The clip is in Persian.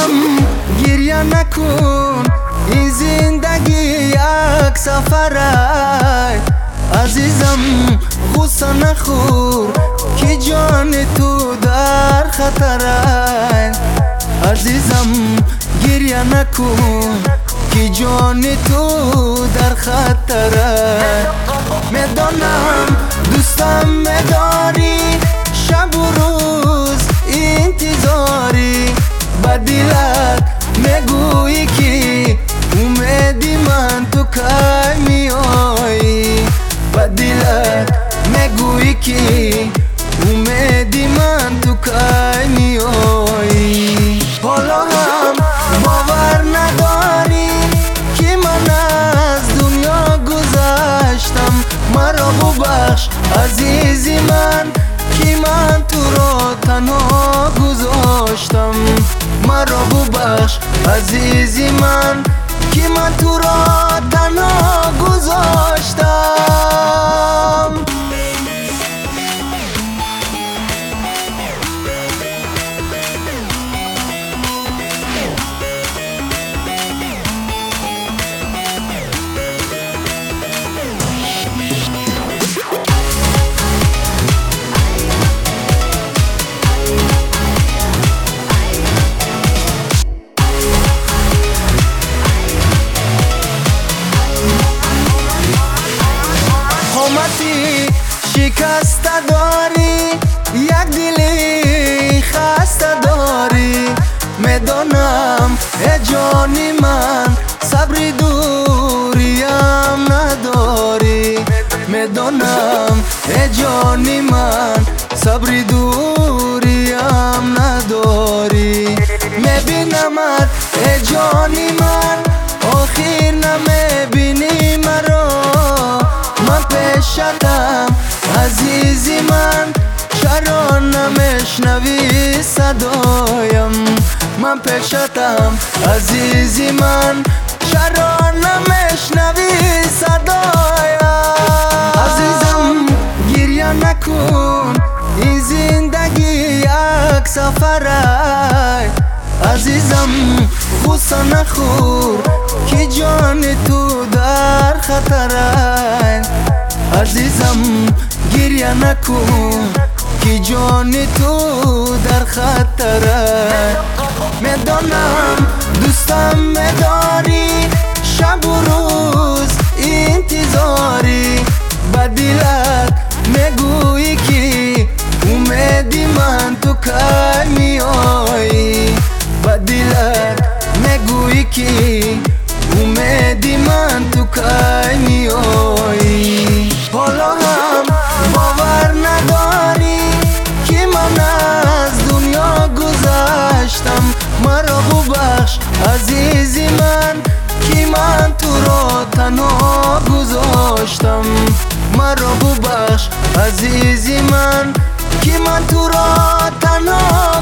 عزیزم گریه نکن، این زندگی یک سفره. عزیزم غصه نخور که جان تو در خطره. عزیزم گریه نکن که جان تو در خطره. میدانم دوستم میداری، شب و روز انتظاری. با دلت میگویی که امیدی من تو کی میایی. با دلت میگویی که امیدی من تو کی میایی. حالا هم باور نداری که من از دنیا گذشتم. مرا ببخش عزیزی من که من تو را تنها گذاشتم. مرا ببخش عزیزی من که من تو را تنها گذاشتم. شکسته داری، یک دلی خسته داری. میدانم ای جانی من صبر دوریم نداری. میدانم ای جانی من صبر دوریم نداری. میبینمت ای جانی من، آخر نمیبینی مرا. من پیشتم عزیزی من، چرا نمیشنوی صدایم. من پیشتم عزیزی من، چرا نمیشنوی صدایم. عزیزم گریه نکن، این زندگی یک سفره. عزیزم غصه نخور که جان تو در خطره. عزیزم گریه نکن که جان تو در خطره. میدانم دوستم میداری، شب و روز انتظاری. با دلت میگویی که امیدی من تو کی میایی. با دلت میگویی که امیدی من تو کی میایی. حالا هم باور نداری که من از دنیا گذشتم. مرا ببخش عزیزی من که من تو را تنها گذاشتم. مرا ببخش عزیزی من که من تو را تنها